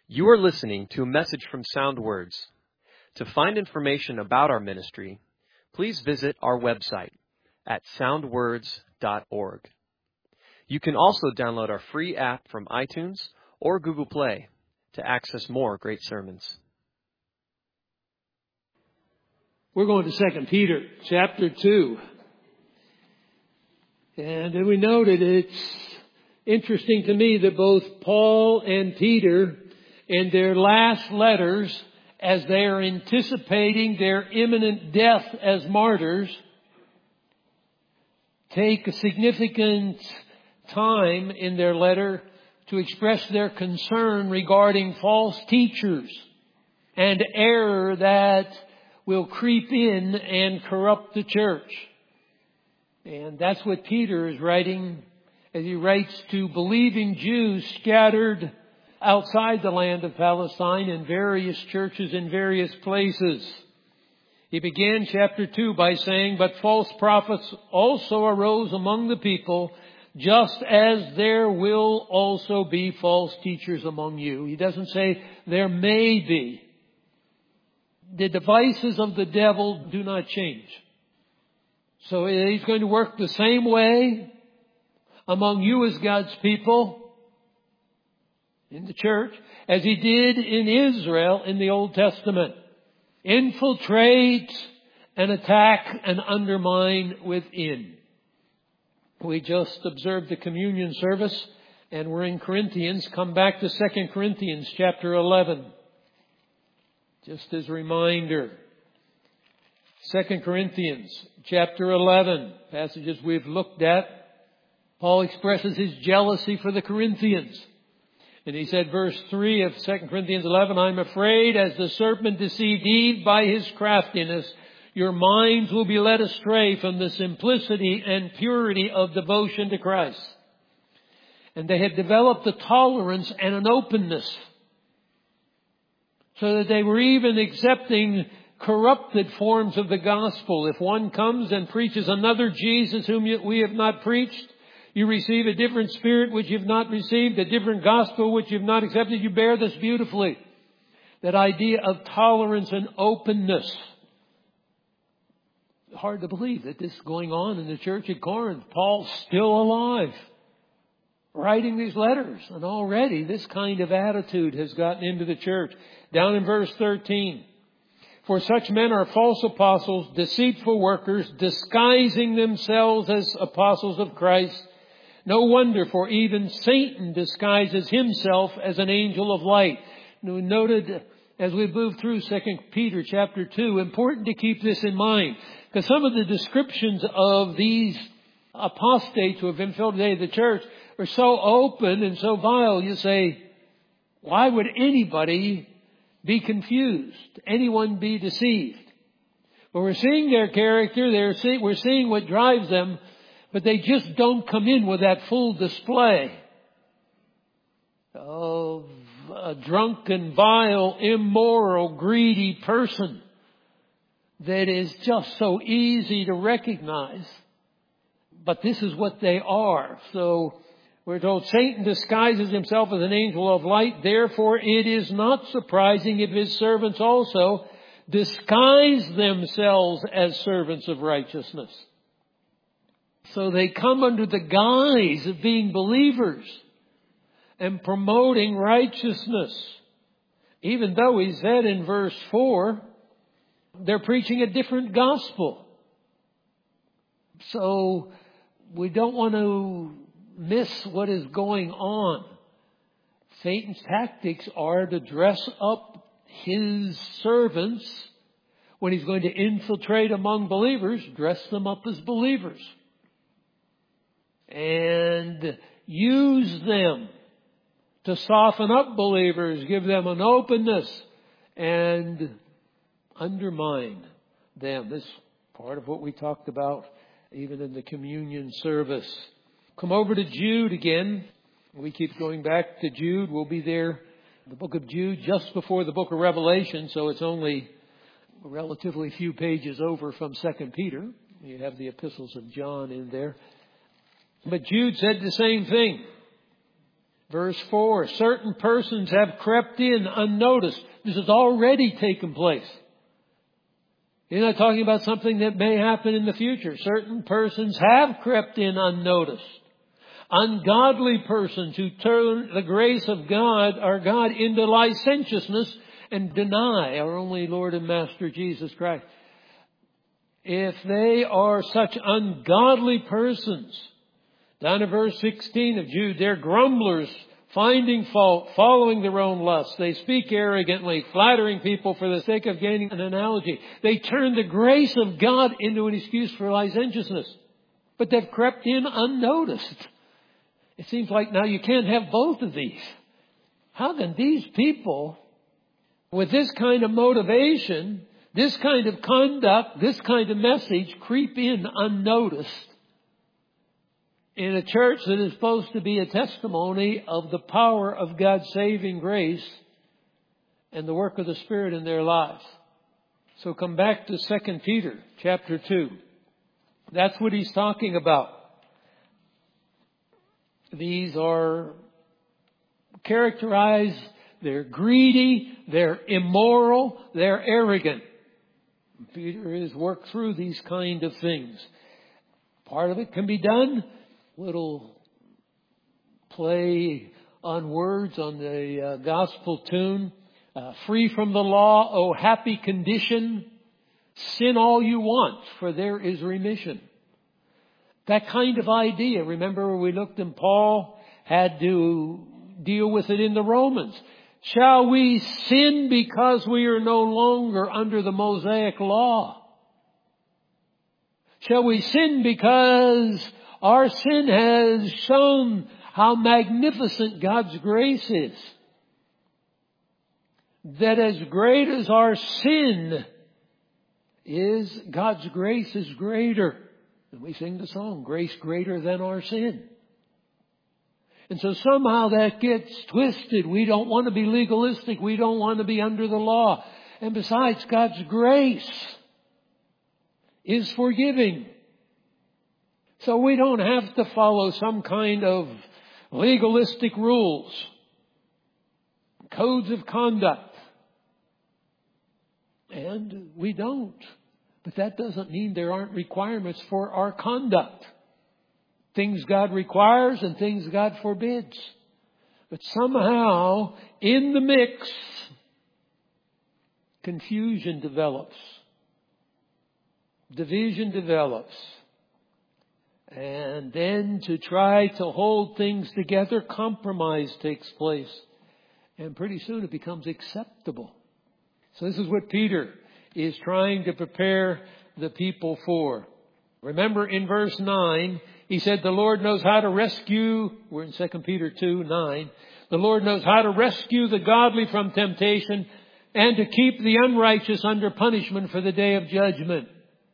You are listening to a message from Sound Words. To find information about our ministry, please visit our website at soundwords.org. You can also download our free app from iTunes or Google Play to access more great sermons. We're going to 2 Peter chapter 2. And we noted it's interesting to me that both Paul and Peter, in their last letters, as they are anticipating their imminent death as martyrs, take a significant time in their letter to express their concern regarding false teachers and error that will creep in and corrupt the church. And that's what Peter is writing as he writes to believing Jews scattered outside the land of Palestine in various churches in various places. He began chapter 2 by saying, "But false prophets also arose among the people, just as there will also be false teachers among you." He doesn't say there may be. The devices of the devil do not change. So he's going to work the same way among you as God's people in the church as he did in Israel in the Old Testament. Infiltrate and attack and undermine within. We just observed the communion service and we're in Corinthians. Come back to 2 Corinthians chapter 11. Just as a reminder. 2 Corinthians chapter 11, passages we've looked at. Paul expresses his jealousy for the Corinthians. And he said, verse 3 of 2 Corinthians 11, "I'm afraid as the serpent deceived Eve by his craftiness, your minds will be led astray from the simplicity and purity of devotion to Christ." And they had developed a tolerance and an openness so that they were even accepting corrupted forms of the gospel. If one comes and preaches another Jesus whom we have not preached, you receive a different spirit which you've not received, a different gospel which you've not accepted. You bear this beautifully. That idea of tolerance and openness. Hard to believe that this is going on in the church at Corinth. Paul's still alive, writing these letters. And already this kind of attitude has gotten into the church. Down in verse 13. "For such men are false apostles, deceitful workers, disguising themselves as apostles of Christ. No wonder, for even Satan disguises himself as an angel of light." We noted as we moved through 2 Peter chapter 2, important to keep this in mind. Because some of the descriptions of these apostates who have infiltrated the church are so open and so vile. You say, why would anybody be confused? Anyone be deceived? But we're seeing their character. We're seeing what drives them. But they just don't come in with that full display of a drunken, vile, immoral, greedy person that is just so easy to recognize. But this is what they are. So we're told Satan disguises himself as an angel of light. Therefore, it is not surprising if his servants also disguise themselves as servants of righteousness. So they come under the guise of being believers and promoting righteousness. Even though he said in verse 4, they're preaching a different gospel. So we don't want to miss what is going on. Satan's tactics are to dress up his servants when he's going to infiltrate among believers, dress them up as believers. And use them to soften up believers, give them an openness, and undermine them. This is part of what we talked about even in the communion service. Come over to Jude again. We keep going back to Jude. We'll be there, the book of Jude, just before the book of Revelation, so it's only a relatively few pages over from 2 Peter. You have the epistles of John in there. But Jude said the same thing. Verse 4, certain persons have crept in unnoticed. This has already taken place. You're not talking about something that may happen in the future. Certain persons have crept in unnoticed. Ungodly persons who turn the grace of God, our God, into licentiousness and deny our only Lord and Master Jesus Christ. If they are such ungodly persons, down in verse 16 of Jude, they're grumblers, finding fault, following their own lusts. They speak arrogantly, flattering people for the sake of gaining an analogy. They turn the grace of God into an excuse for licentiousness. But they've crept in unnoticed. It seems like now you can't have both of these. How can these people, with this kind of motivation, this kind of conduct, this kind of message, creep in unnoticed in a church that is supposed to be a testimony of the power of God's saving grace and the work of the Spirit in their lives? So come back to 2 Peter chapter 2. That's what he's talking about. These are characterized, they're greedy, they're immoral, they're arrogant. Peter has worked through these kind of things. Part of it can be done. Little play on words on the gospel tune. Free from the law, oh happy condition. Sin all you want, for there is remission. That kind of idea. Remember we looked and Paul had to deal with it in the Romans. Shall we sin because we are no longer under the Mosaic law? Shall we sin because our sin has shown how magnificent God's grace is? That as great as our sin is, God's grace is greater. And we sing the song, grace greater than our sin. And so somehow that gets twisted. We don't want to be legalistic. We don't want to be under the law. And besides, God's grace is forgiving. So we don't have to follow some kind of legalistic rules, codes of conduct. And we don't. But that doesn't mean there aren't requirements for our conduct. Things God requires and things God forbids. But somehow, in the mix, confusion develops. Division develops. And then to try to hold things together, compromise takes place. And pretty soon it becomes acceptable. So this is what Peter is trying to prepare the people for. Remember in verse 9, he said the Lord knows how to rescue, we're in 2 Peter 2:9. The Lord knows how to rescue the godly from temptation and to keep the unrighteous under punishment for the day of judgment.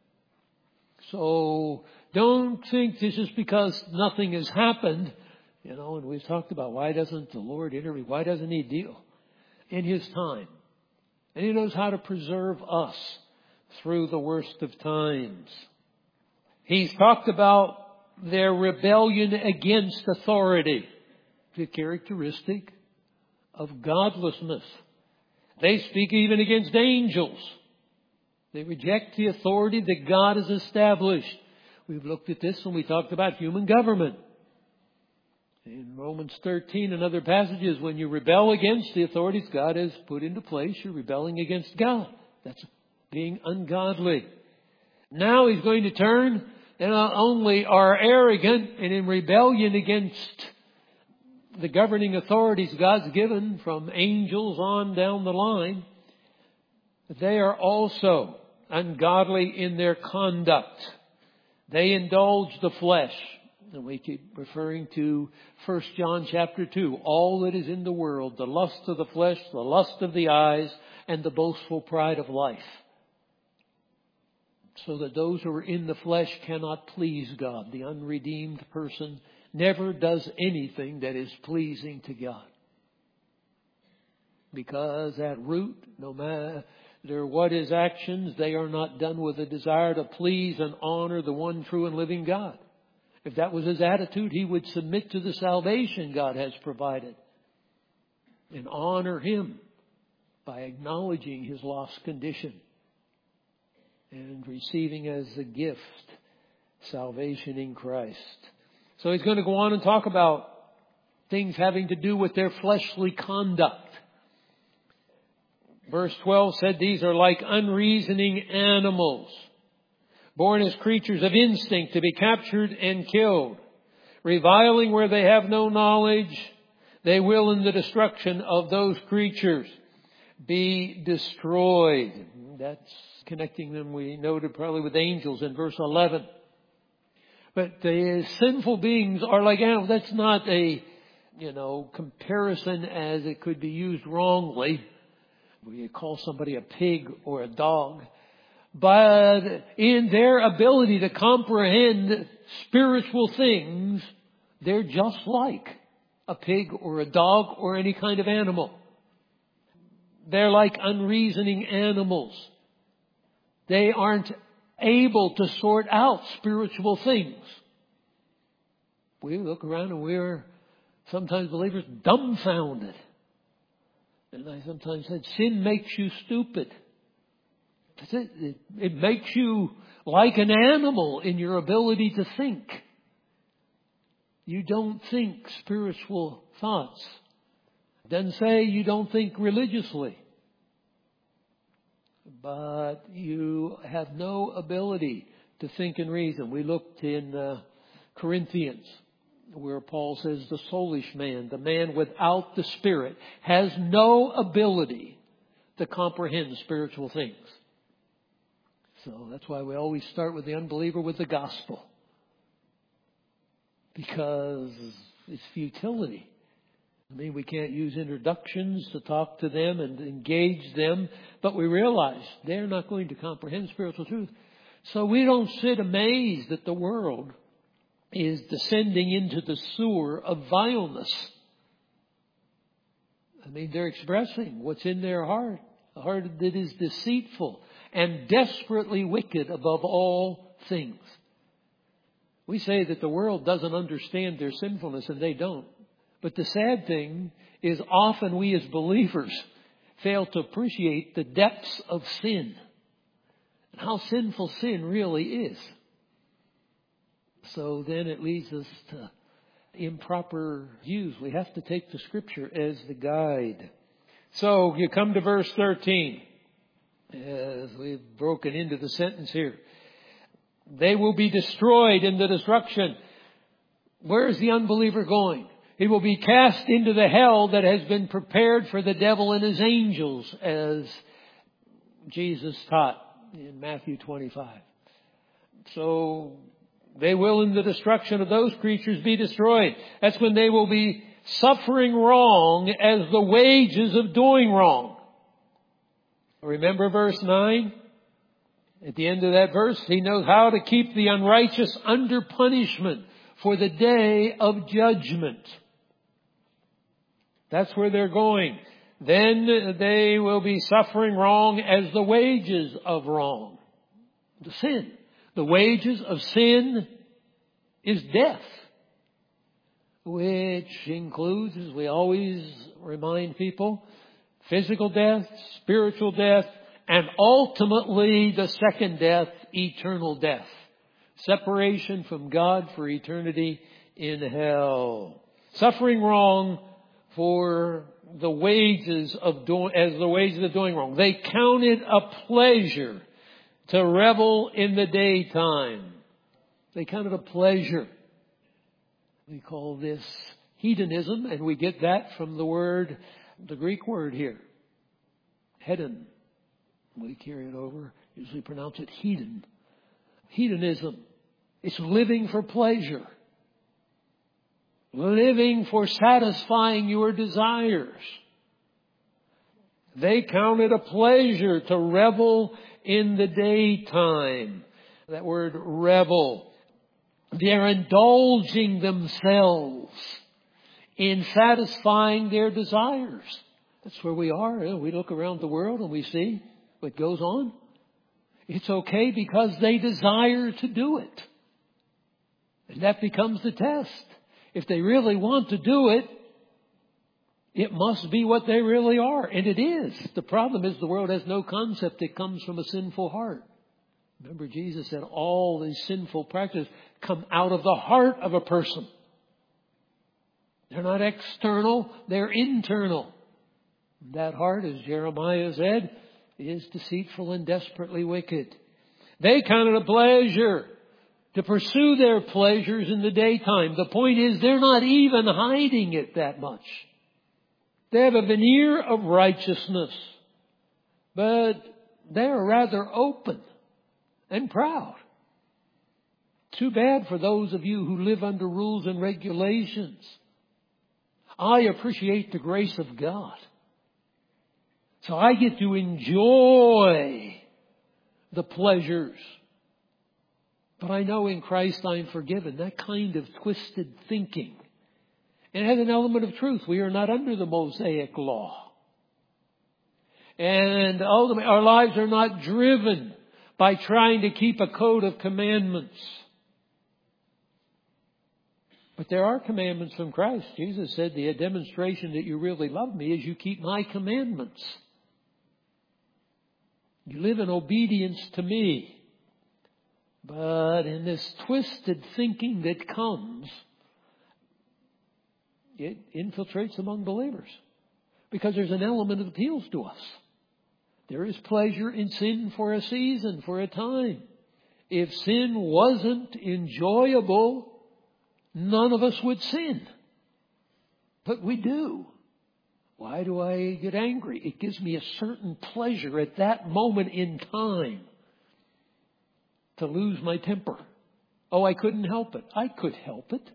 So don't think this is because nothing has happened. And we've talked about why doesn't the Lord intervene? Why doesn't He deal in His time? And He knows how to preserve us through the worst of times. He's talked about their rebellion against authority. It's a characteristic of godlessness. They speak even against angels. They reject the authority that God has established. We've looked at this when we talked about human government. In Romans 13 and other passages, when you rebel against the authorities God has put into place, you're rebelling against God. That's being ungodly. Now He's going to turn and not only are arrogant and in rebellion against the governing authorities God's given from angels on down the line, but they are also ungodly in their conduct. They indulge the flesh. And we keep referring to 1 John chapter 2. All that is in the world, the lust of the flesh, the lust of the eyes, and the boastful pride of life. So that those who are in the flesh cannot please God. The unredeemed person never does anything that is pleasing to God. Because at root, no matter what his actions, they are not done with a desire to please and honor the one true and living God. If that was his attitude, he would submit to the salvation God has provided and honor Him by acknowledging his lost condition and receiving as a gift salvation in Christ. So he's going to go on and talk about things having to do with their fleshly conduct. Verse 12 said these are like unreasoning animals, born as creatures of instinct to be captured and killed. Reviling where they have no knowledge, they will in the destruction of those creatures be destroyed. That's connecting them, we noted, probably with angels in verse 11. But the sinful beings are like animals. That's not a, comparison as it could be used wrongly. We call somebody a pig or a dog. But in their ability to comprehend spiritual things, they're just like a pig or a dog or any kind of animal. They're like unreasoning animals. They aren't able to sort out spiritual things. We look around and we're sometimes believers dumbfounded. And I sometimes said, sin makes you stupid. That's it. It makes you like an animal in your ability to think. You don't think spiritual thoughts. It doesn't say you don't think religiously. But you have no ability to think and reason. We looked in Corinthians, where Paul says the soulish man, the man without the Spirit, has no ability to comprehend spiritual things. So that's why we always start with the unbeliever with the gospel. Because it's futility. I mean, we can't use introductions to talk to them and engage them, but we realize they're not going to comprehend spiritual truth. So we don't sit amazed that the world is descending into the sewer of vileness. I mean, they're expressing what's in their heart, a heart that is deceitful and desperately wicked above all things. We say that the world doesn't understand their sinfulness, and they don't. But the sad thing is often we as believers fail to appreciate the depths of sin and how sinful sin really is. So then it leads us to improper views. We have to take the Scripture as the guide. So you come to verse 13. As we've broken into the sentence here. They will be destroyed in the destruction. Where is the unbeliever going? He will be cast into the hell that has been prepared for the devil and his angels, as Jesus taught in Matthew 25. So they will in the destruction of those creatures be destroyed. That's when they will be suffering wrong as the wages of doing wrong. Remember verse 9? At the end of that verse, he knows how to keep the unrighteous under punishment for the day of judgment. That's where they're going. Then they will be suffering wrong as the wages of wrong. The sin. The wages of sin is death. Which includes, as we always remind people, physical death, spiritual death, and ultimately the second death, eternal death. Separation from God for eternity in hell. Suffering wrong for the wages of doing wrong. They count it a pleasure to revel in the daytime. They count it a pleasure. We call this hedonism, and we get that from the Greek word here. Hedon. We carry it over, usually pronounce it hedon. Hedonism. It's living for pleasure. Living for satisfying your desires. They count it a pleasure to revel in the daytime. That word revel. They're indulging themselves in satisfying their desires. That's where we are. We look around the world and we see what goes on. It's okay because they desire to do it. And that becomes the test. If they really want to do it, it must be what they really are. And it is. The problem is the world has no concept it comes from a sinful heart. Remember, Jesus said all these sinful practices come out of the heart of a person. They're not external, they're internal. That heart, as Jeremiah said, is deceitful and desperately wicked. They count it a pleasure to pursue their pleasures in the daytime. The point is, they're not even hiding it that much. They have a veneer of righteousness, but they're rather open and proud. Too bad for those of you who live under rules and regulations. I appreciate the grace of God. So I get to enjoy the pleasures. But I know in Christ I'm forgiven. That kind of twisted thinking. And it has an element of truth. We are not under the Mosaic law. And ultimately, our lives are not driven by trying to keep a code of commandments. But there are commandments from Christ. Jesus said the demonstration that you really love me is you keep my commandments. You live in obedience to me. But in this twisted thinking that comes, it infiltrates among believers. Because there's an element that appeals to us. There is pleasure in sin for a season, for a time. If sin wasn't enjoyable, none of us would sin. But we do. Why do I get angry? It gives me a certain pleasure at that moment in time to lose my temper. Oh, I couldn't help it. I could help it.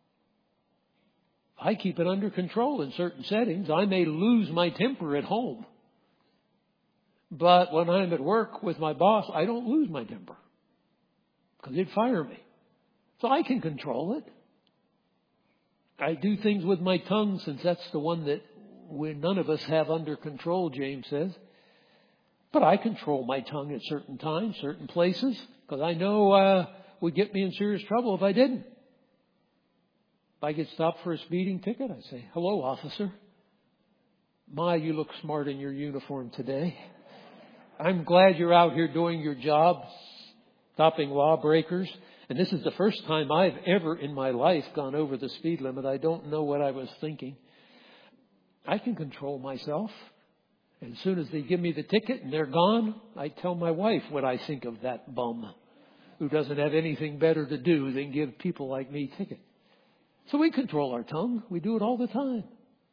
I keep it under control in certain settings. I may lose my temper at home. But when I'm at work with my boss, I don't lose my temper. Because he'd fire me. So I can control it. I do things with my tongue, since that's the one that none of us have under control, James says. But I control my tongue at certain times, certain places, because I know would get me in serious trouble if I didn't. If I get stopped for a speeding ticket, I say, "Hello, officer. My, you look smart in your uniform today. I'm glad you're out here doing your job, stopping lawbreakers. And this is the first time I've ever in my life gone over the speed limit. I don't know what I was thinking." I can control myself. And as soon as they give me the ticket and they're gone, I tell my wife what I think of that bum who doesn't have anything better to do than give people like me tickets. So we control our tongue. We do it all the time.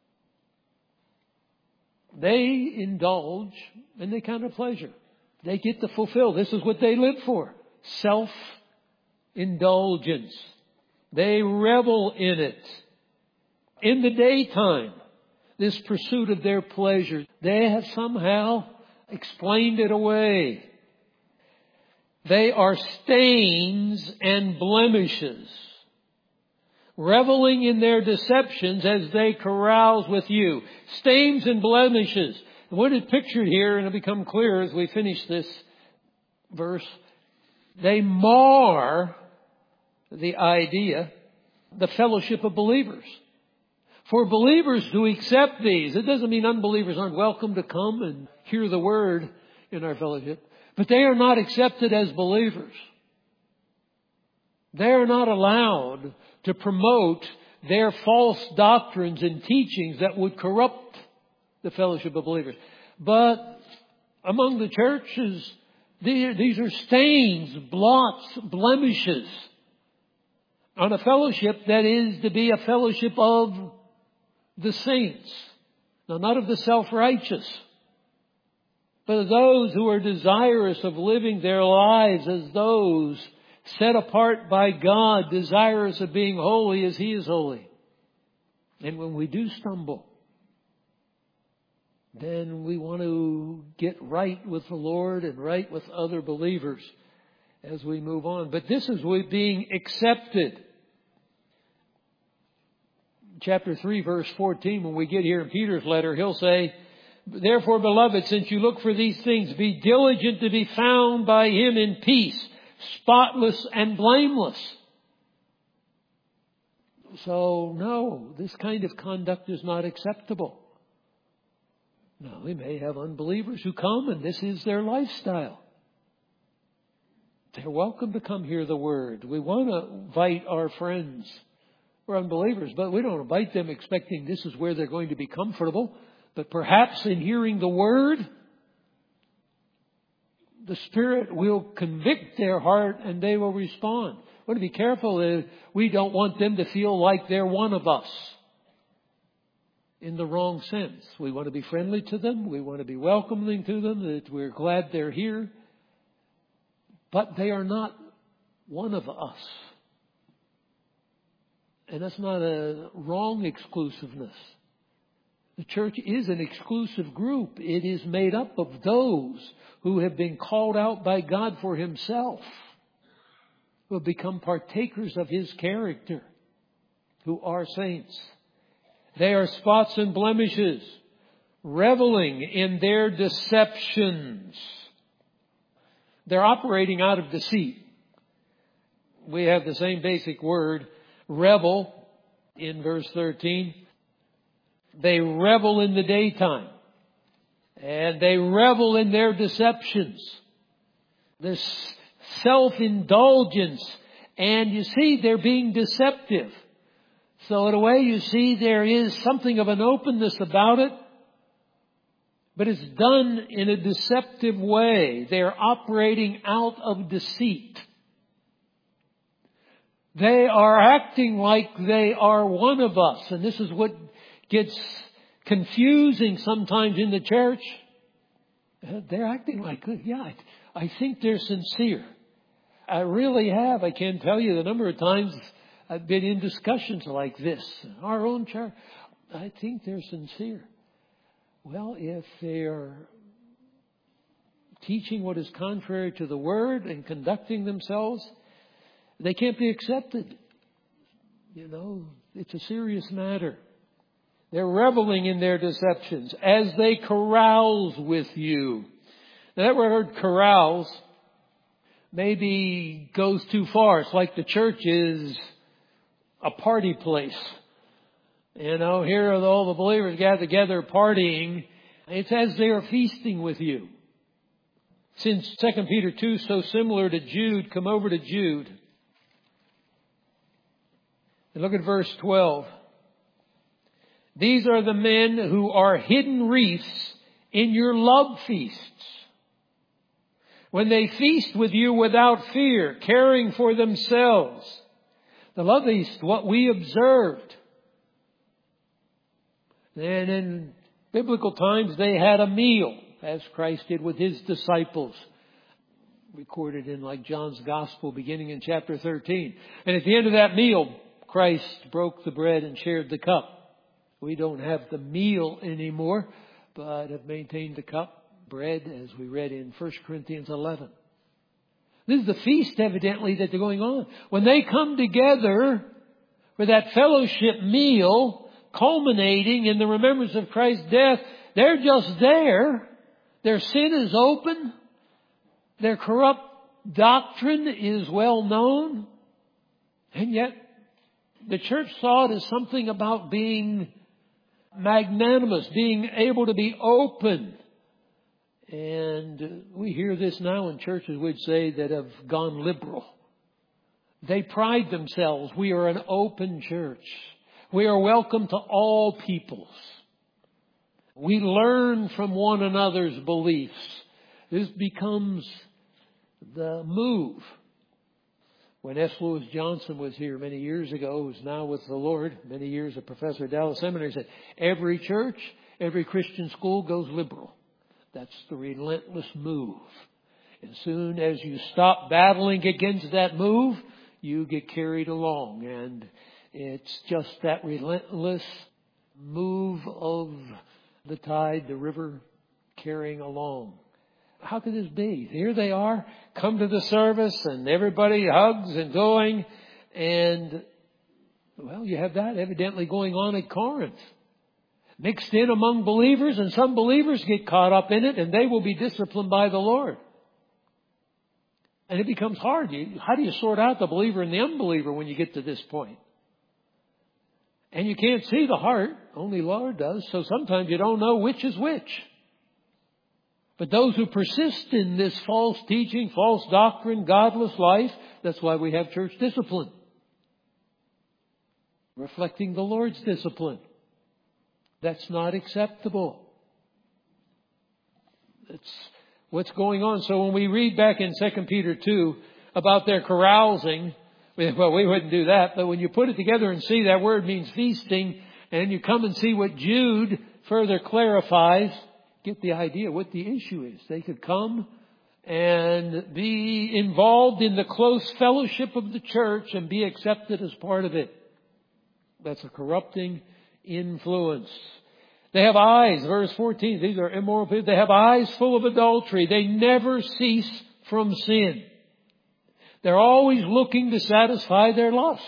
They indulge in the kind of pleasure. They get to fulfill. This is what they live for. Self-indulgence. They revel in it. In the daytime, this pursuit of their pleasure, they have somehow explained it away. They are stains and blemishes, reveling in their deceptions as they carouse with you. Stains and blemishes. What is pictured here, and it'll become clear as we finish this verse, they mar the idea, the fellowship of believers. For believers to accept these, it doesn't mean unbelievers aren't welcome to come and hear the word in our fellowship, but they are not accepted as believers. They are not allowed to promote their false doctrines and teachings that would corrupt the fellowship of believers. But among the churches, these are stains, blots, blemishes on a fellowship that is to be a fellowship of the saints. Now, not of the self-righteous, but of those who are desirous of living their lives as those set apart by God, desirous of being holy as He is holy. And when we do stumble, then we want to get right with the Lord and right with other believers as we move on. But this is being accepted. Chapter 3, verse 14, when we get here in Peter's letter, he'll say, "Therefore, beloved, since you look for these things, be diligent to be found by Him in peace, spotless and blameless." So, no, this kind of conduct is not acceptable. Now, we may have unbelievers who come and this is their lifestyle. They're welcome to come hear the Word. We want to invite our friends who are unbelievers, but we don't invite them expecting this is where they're going to be comfortable. But perhaps in hearing the Word, the Spirit will convict their heart and they will respond. We want to be careful. We don't want them to feel like they're one of us in the wrong sense. We want to be friendly to them. We want to be welcoming to them, that we're glad they're here. But they are not one of us. And that's not a wrong exclusiveness. The church is an exclusive group. It is made up of those who have been called out by God for Himself, who have become partakers of His character, who are saints. They are spots and blemishes, reveling in their deceptions. They're operating out of deceit. We have the same basic word, revel, in verse 13. They revel in the daytime. And they revel in their deceptions. This self-indulgence. And you see, they're being deceptive. So in a way, you see, there is something of an openness about it. But it's done in a deceptive way. They're operating out of deceit. They are acting like they are one of us. And this is what gets confusing sometimes in the church. They're acting like, yeah, I think they're sincere. I really have. I can't tell you the number of times I've been in discussions like this. Our own church. I think they're sincere. Well, if they're teaching what is contrary to the Word and conducting themselves, they can't be accepted. You know, it's a serious matter. They're reveling in their deceptions as they carouse with you. Now, that word carouse maybe goes too far. It's like the church is a party place. You know, here are all the believers gathered together partying. It's as they are feasting with you. Since 2 Peter 2 is so similar to Jude, come over to Jude. And look at verse 12. These are the men who are hidden reefs in your love feasts. When they feast with you without fear, caring for themselves. The love feast, what we observed. And in biblical times, they had a meal, as Christ did with His disciples. Recorded in like John's Gospel, beginning in chapter 13. And at the end of that meal, Christ broke the bread and shared the cup. We don't have the meal anymore, but have maintained the cup, bread, as we read in 1 Corinthians 11. This is the feast, evidently, that they're going on. When they come together for that fellowship meal, culminating in the remembrance of Christ's death, they're just there. Their sin is open. Their corrupt doctrine is well known. And yet, the church saw it as something about being magnanimous, being able to be open. And we hear this now in churches which say that have gone liberal. They pride themselves. We are an open church. We are welcome to all peoples. We learn from one another's beliefs. This becomes the move. When S. Lewis Johnson was here many years ago, who's now with the Lord, many years a professor at Dallas Seminary, said, every church, every Christian school goes liberal. That's the relentless move. As soon as you stop battling against that move, you get carried along. And it's just that relentless move of the tide, the river carrying along. How could this be? Here they are, come to the service, and everybody hugs and going. And, well, you have that evidently going on at Corinth. Mixed in among believers, and some believers get caught up in it, and they will be disciplined by the Lord. And it becomes hard. How do you sort out the believer and the unbeliever when you get to this point? And you can't see the heart. Only Lord does. So sometimes you don't know which is which. But those who persist in this false teaching, false doctrine, godless life, that's why we have church discipline. Reflecting the Lord's discipline. That's not acceptable. That's what's going on. So when we read back in 2 Peter 2 about their carousing, well, we wouldn't do that. But when you put it together and see that word means feasting, and you come and see what Jude further clarifies, get the idea what the issue is. They could come and be involved in the close fellowship of the church and be accepted as part of it. That's a corrupting influence. They have eyes, verse 14, these are immoral people. They have eyes full of adultery. They never cease from sin. They're always looking to satisfy their lusts.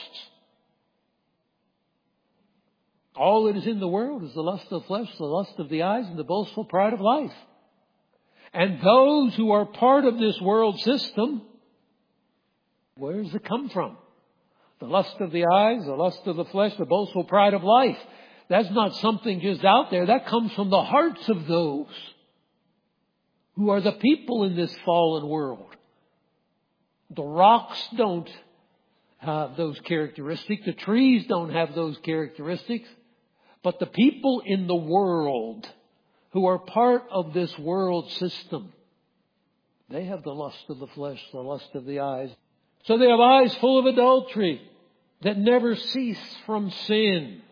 All that is in the world is the lust of the flesh, the lust of the eyes, and the boastful pride of life. And those who are part of this world system, where does it come from? The lust of the eyes, the lust of the flesh, the boastful pride of life. That's not something just out there. That comes from the hearts of those who are the people in this fallen world. The rocks don't have those characteristics. The trees don't have those characteristics. But the people in the world who are part of this world system, they have the lust of the flesh, the lust of the eyes. So they have eyes full of adultery that never cease from sin.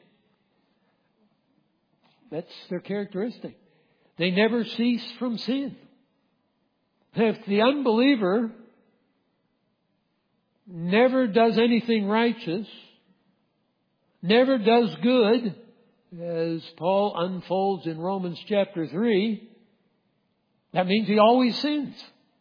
That's their characteristic. They never cease from sin. If the unbeliever never does anything righteous, never does good, as Paul unfolds in Romans chapter 3, that means he always sins.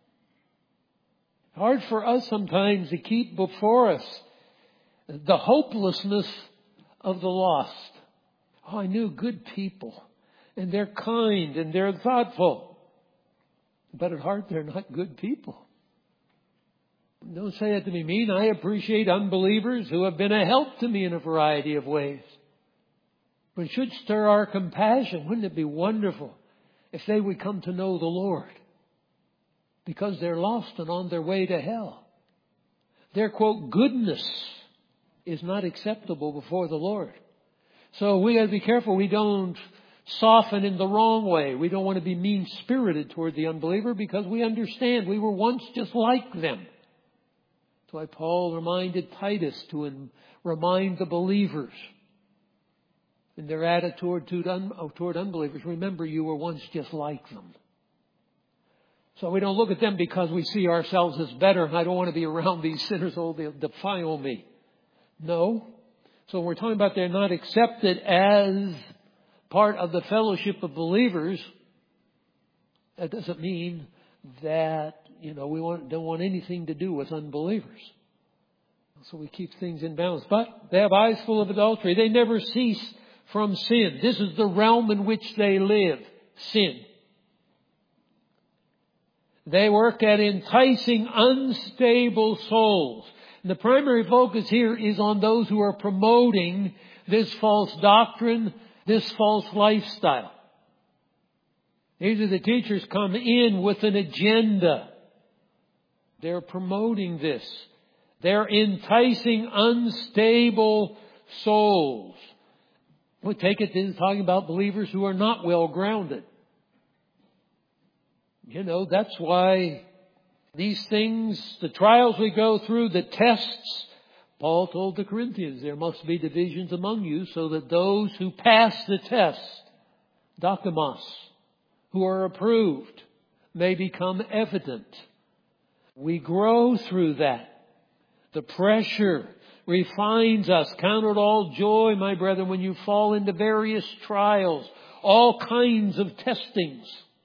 Hard for us sometimes to keep before us the hopelessness of the lost. Oh, I knew good people, and they're kind, and they're thoughtful. But at heart, they're not good people. Don't say that to me mean. I appreciate unbelievers who have been a help to me in a variety of ways. But it should stir our compassion. Wouldn't it be wonderful if they would come to know the Lord? Because they're lost and on their way to hell. Their, quote, goodness is not acceptable before the Lord. So we got to be careful we don't soften in the wrong way. We don't want to be mean-spirited toward the unbeliever because we understand we were once just like them. That's why Paul reminded Titus to remind the believers in their attitude toward unbelievers. Remember, you were once just like them. So we don't look at them because we see ourselves as better. I don't want to be around these sinners. Oh, they'll defile me. No. So we're talking about they're not accepted as part of the fellowship of believers. That doesn't mean that, we don't want anything to do with unbelievers. So we keep things in balance. But they have eyes full of adultery. They never cease from sin. This is the realm in which they live. Sin. They work at enticing unstable souls. And the primary focus here is on those who are promoting this false doctrine, this false lifestyle. These are the teachers come in with an agenda. They're promoting this. They're enticing unstable souls. We take it this is talking about believers who are not well grounded. That's why these things, the trials we go through, the tests, Paul told the Corinthians, there must be divisions among you so that those who pass the test, dokimos, who are approved, may become evident. We grow through that. The pressure refines us. Count it all joy, my brethren, when you fall into various trials, all kinds of testings.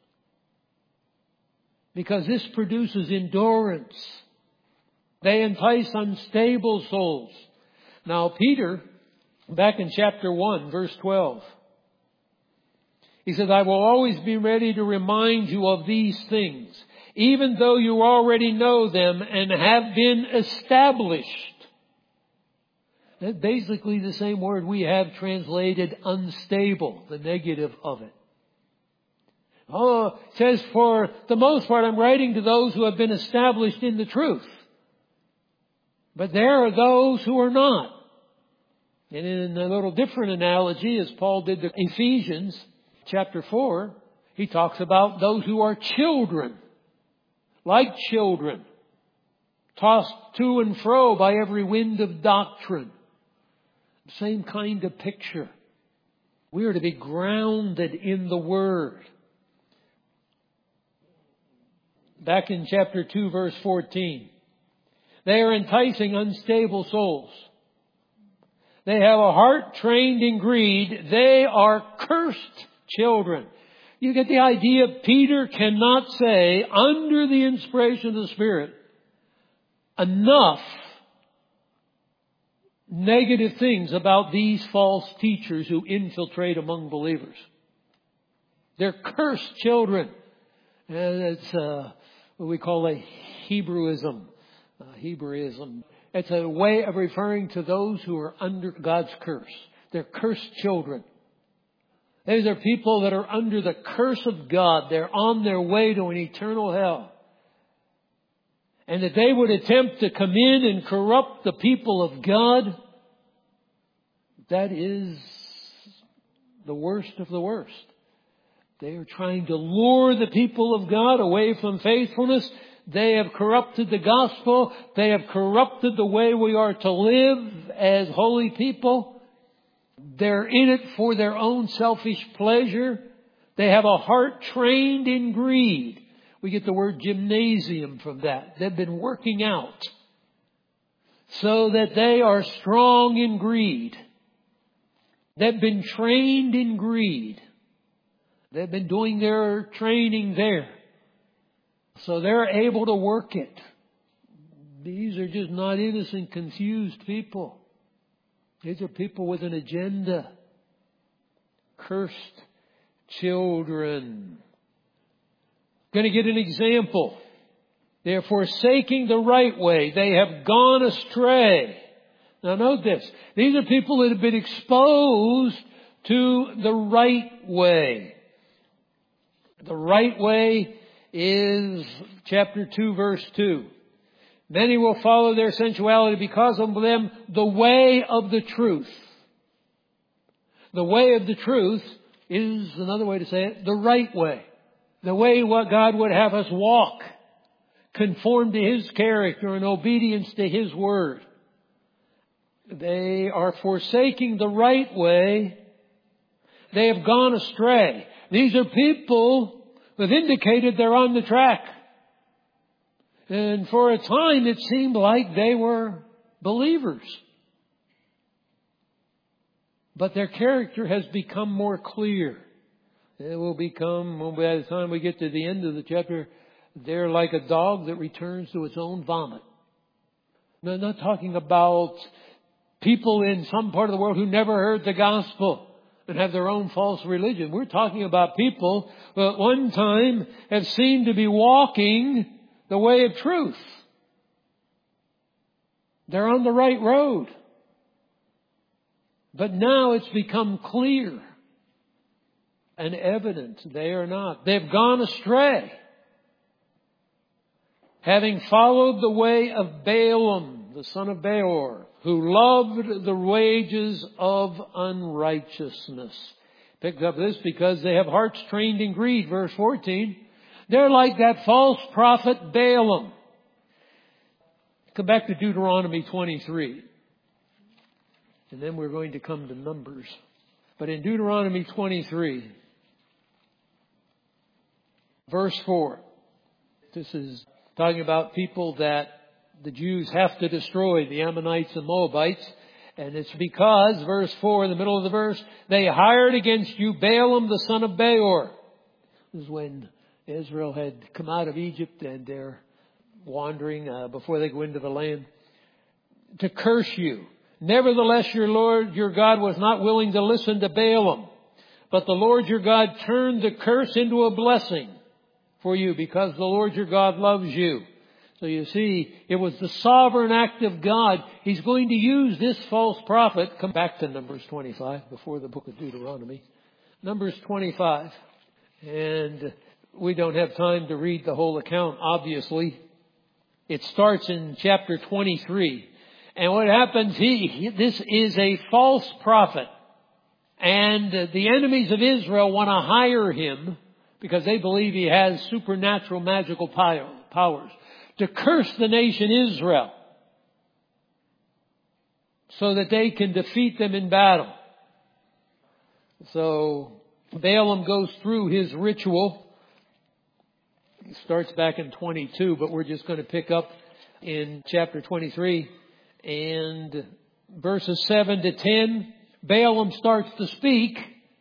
Because this produces endurance. They entice unstable souls. Now, Peter, back in chapter 1, verse 12, he says, I will always be ready to remind you of these things, even though you already know them and have been established. That's basically the same word we have translated unstable, the negative of it. Oh, it says, for the most part, I'm writing to those who have been established in the truth. But there are those who are not. And in a little different analogy, as Paul did to Ephesians chapter 4, he talks about those who are children, like children, tossed to and fro by every wind of doctrine. Same kind of picture. We are to be grounded in the Word. Back in chapter 2, verse 14. They are enticing unstable souls. They have a heart trained in greed. They are cursed children. You get the idea. Peter cannot say, under the inspiration of the Spirit, enough negative things about these false teachers who infiltrate among believers. They're cursed children. And it's what we call a Hebrewism. Hebrewism. It's a way of referring to those who are under God's curse. They're cursed children. These are people that are under the curse of God. They're on their way to an eternal hell. And that they would attempt to come in and corrupt the people of God, that is the worst of the worst. They are trying to lure the people of God away from faithfulness. They have corrupted the gospel. They have corrupted the way we are to live as holy people. They're in it for their own selfish pleasure. They have a heart trained in greed. We get the word gymnasium from that. They've been working out so that they are strong in greed. They've been trained in greed. They've been doing their training there. So they're able to work it. These are just not innocent, confused people. These are people with an agenda. Cursed children. Going to get an example. They are forsaking the right way. They have gone astray. Now note this. These are people that have been exposed to the right way. The right way is chapter 2, verse 2. Many will follow their sensuality because of them the way of the truth. The way of the truth is, another way to say it, the right way. The way what God would have us walk. Conform to His character and obedience to His word. They are forsaking the right way. They have gone astray. These are people who have indicated they're on the track. And for a time it seemed like they were believers. But their character has become more clear. It will become, by the time we get to the end of the chapter, they're like a dog that returns to its own vomit. Now, I'm not talking about people in some part of the world who never heard the gospel and have their own false religion. We're talking about people who at one time have seemed to be walking the way of truth. They're on the right road. But now it's become clear and evident they are not. They've gone astray, having followed the way of Balaam, the son of Beor, who loved the wages of unrighteousness. Picked up this because they have hearts trained in greed, verse 14. They're like that false prophet Balaam. Come back to Deuteronomy 23. And then we're going to come to Numbers. But in Deuteronomy 23, verse 4, this is talking about people that the Jews have to destroy, the Ammonites and Moabites. And it's because, verse 4, in the middle of the verse, they hired against you Balaam the son of Beor. This is when Israel had come out of Egypt and they're wandering before they go into the land, to curse you. Nevertheless, your Lord, your God, was not willing to listen to Balaam. But the Lord your God turned the curse into a blessing for you because the Lord your God loves you. So you see, it was the sovereign act of God. He's going to use this false prophet. Come back to Numbers 25 before the book of Deuteronomy. Numbers 25. And we don't have time to read the whole account, obviously. It starts in chapter 23. And what happens, this is a false prophet. And the enemies of Israel want to hire him because they believe he has supernatural magical powers to curse the nation Israel so that they can defeat them in battle. So Balaam goes through his ritual. It starts back in 22, but we're just going to pick up in chapter 23 and verses 7 to 10. Balaam starts to speak,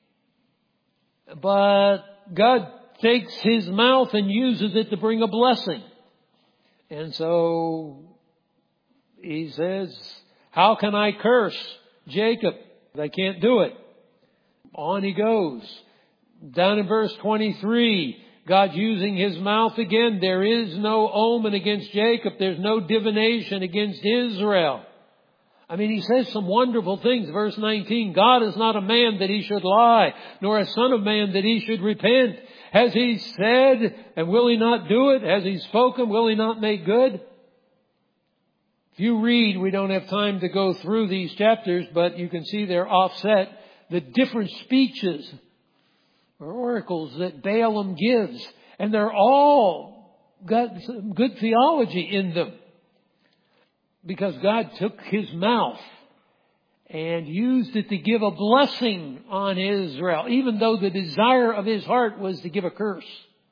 but God takes his mouth and uses it to bring a blessing. And so he says, how can I curse Jacob? I can't do it. On he goes. Down in verse 23, God's using his mouth again. There is no omen against Jacob. There's no divination against Israel. I mean, he says some wonderful things. Verse 19, God is not a man that he should lie, nor a son of man that he should repent. Has he said, and will he not do it? Has he spoken, will he not make good? If you read, we don't have time to go through these chapters, but you can see they're offset. The different speeches or oracles that Balaam gives. And they're all got some good theology in them. Because God took his mouth and used it to give a blessing on Israel, even though the desire of his heart was to give a curse.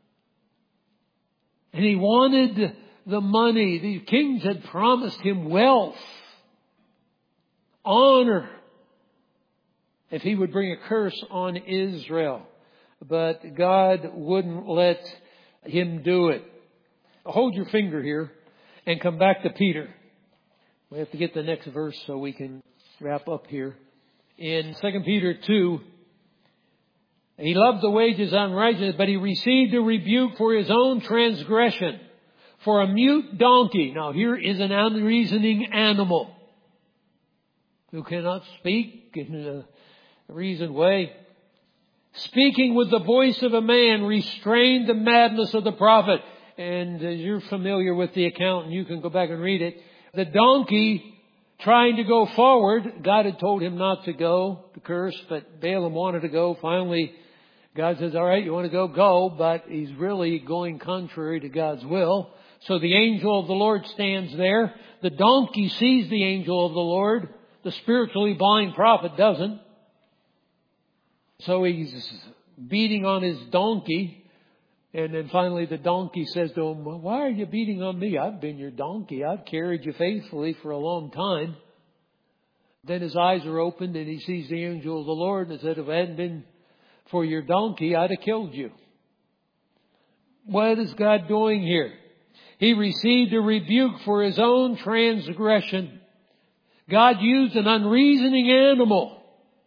And he wanted the money. The kings had promised him wealth, honor, if he would bring a curse on Israel. But God wouldn't let him do it. Hold your finger here and come back to Peter. We have to get the next verse so we can wrap up here. In 2 Peter 2, he loved the wages of unrighteousness, but he received a rebuke for his own transgression. For a mute donkey. Now here is an unreasoning animal who cannot speak in a reasoned way. Speaking with the voice of a man, restrained the madness of the prophet. And you're familiar with the account, and you can go back and read it. The donkey trying to go forward, God had told him not to go, to curse, but Balaam wanted to go. Finally, God says, all right, you want to go, go, but he's really going contrary to God's will. So the angel of the Lord stands there. The donkey sees the angel of the Lord. The spiritually blind prophet doesn't. So he's beating on his donkey. And then finally the donkey says to him, why are you beating on me? I've been your donkey. I've carried you faithfully for a long time. Then his eyes are opened and he sees the angel of the Lord and said, if it hadn't been for your donkey, I'd have killed you. What is God doing here? He received a rebuke for his own transgression. God used an unreasoning animal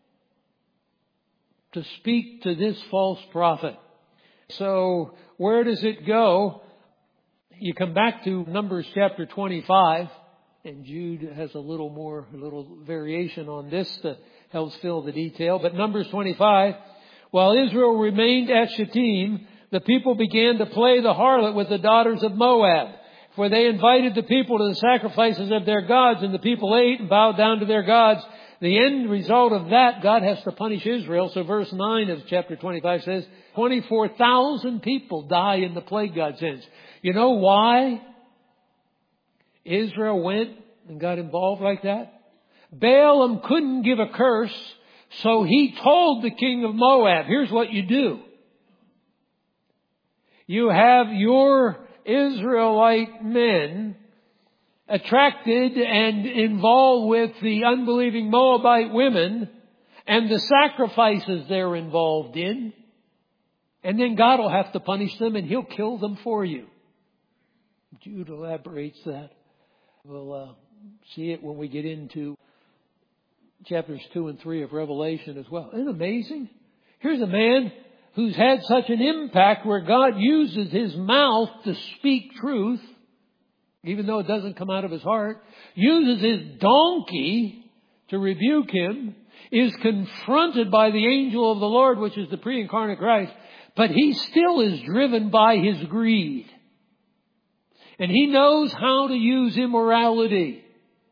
to speak to this false prophet. So where does it go? You come back to Numbers chapter 25, and Jude has a little variation on this that helps fill the detail. But Numbers 25, while Israel remained at Shittim, the people began to play the harlot with the daughters of Moab. For they invited the people to the sacrifices of their gods, and the people ate and bowed down to their gods. The end result of that, God has to punish Israel. So verse 9 of chapter 25 says, 24,000 people die in the plague God sends. You know why Israel went and got involved like that? Balaam couldn't give a curse, so he told the king of Moab, here's what you do. You have your Israelite men attracted and involved with the unbelieving Moabite women and the sacrifices they're involved in. And then God will have to punish them and he'll kill them for you. Jude elaborates that. We'll see it when we get into chapters 2 and 3 of Revelation as well. Isn't it amazing? Here's a man who's had such an impact where God uses his mouth to speak truth. even though it doesn't come out of his heart, uses his donkey to rebuke him, is confronted by the angel of the Lord, which is the pre-incarnate Christ, but he still is driven by his greed. And he knows how to use immorality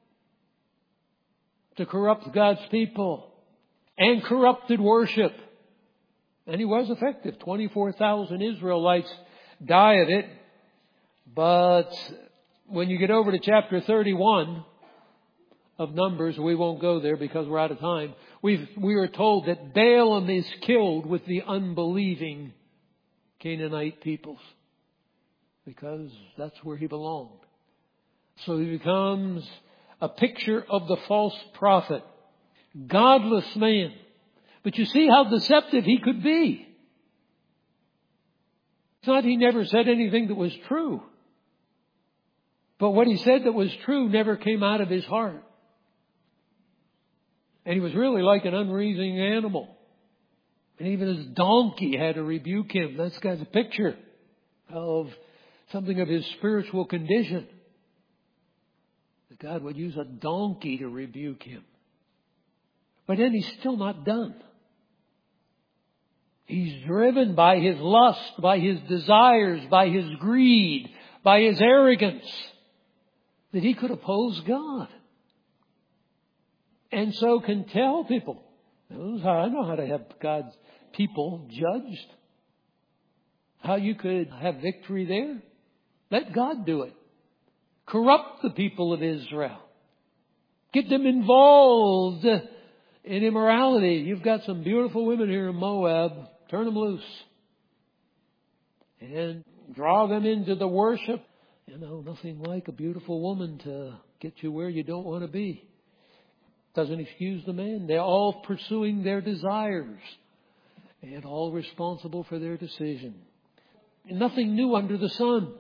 to corrupt God's people and corrupted worship. And he was effective. 24,000 Israelites die of it. But when you get over to chapter 31 of Numbers, we won't go there because we're out of time. We are told that Balaam is killed with the unbelieving Canaanite peoples, because that's where he belonged. So he becomes a picture of the false prophet, godless man. But you see how deceptive he could be. It's not he never said anything that was true. But what he said that was true never came out of his heart. And he was really like an unreasoning animal. And even his donkey had to rebuke him. That's got a picture of something of his spiritual condition. That God would use a donkey to rebuke him. But then he's still not done. He's driven by his lust, by his desires, by his greed, by his arrogance, that he could oppose God. And so can tell people, I know how to have God's people judged. How you could have victory there. Let God do it. Corrupt the people of Israel. Get them involved in immorality. You've got some beautiful women here in Moab. Turn them loose. And draw them into the worship. You know, nothing like a beautiful woman to get you where you don't want to be. Doesn't excuse the man. They're all pursuing their desires. And all responsible for their decision. Nothing new under the sun.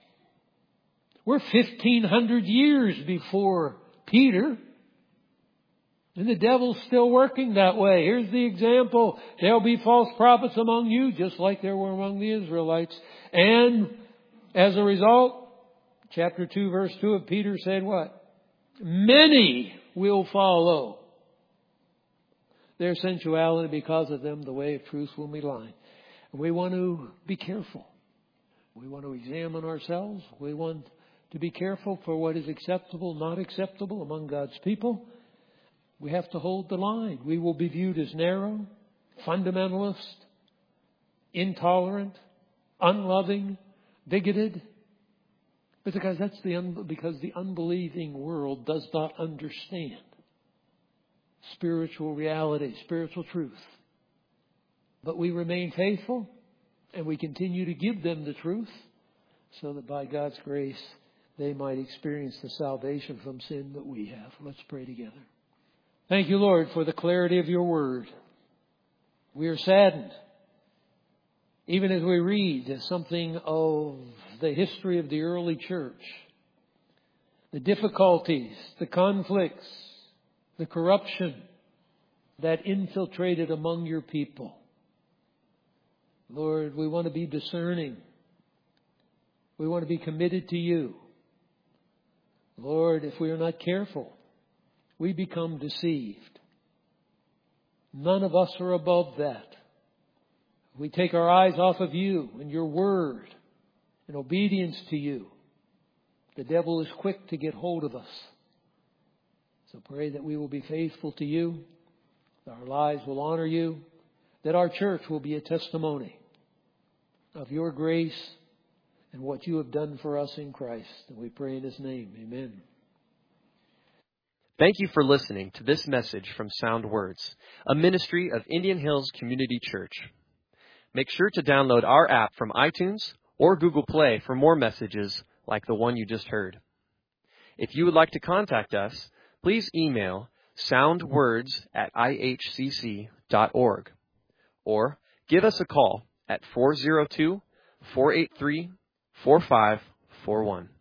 We're 1,500 years before Peter. And the devil's still working that way. Here's the example. There'll be false prophets among you, just like there were among the Israelites. And as a result, chapter 2, verse 2 of Peter said what? Many will follow their sensuality. Because of them, the way of truth will be blind. We want to be careful. We want to examine ourselves. We want to be careful for what is acceptable, not acceptable among God's people. We have to hold the line. We will be viewed as narrow, fundamentalist, intolerant, unloving, bigoted. Because because the unbelieving world does not understand spiritual reality, spiritual truth. But we remain faithful and we continue to give them the truth so that by God's grace they might experience the salvation from sin that we have. Let's pray together. Thank you, Lord, for the clarity of your word. We are saddened, even as we read something of the history of the early church, the difficulties, the conflicts, the corruption that infiltrated among your people. Lord, we want to be discerning. We want to be committed to you. Lord, if we are not careful, we become deceived. None of us are above that. We take our eyes off of you and your word in obedience to you. The devil is quick to get hold of us. So pray that we will be faithful to you, that our lives will honor you, that our church will be a testimony of your grace and what you have done for us in Christ. And we pray in his name. Amen. Thank you for listening to this message from Sound Words, a ministry of Indian Hills Community Church. Make sure to download our app from iTunes or Google Play for more messages like the one you just heard. If you would like to contact us, please email soundwords@ihcc.org or give us a call at 402-483-4541.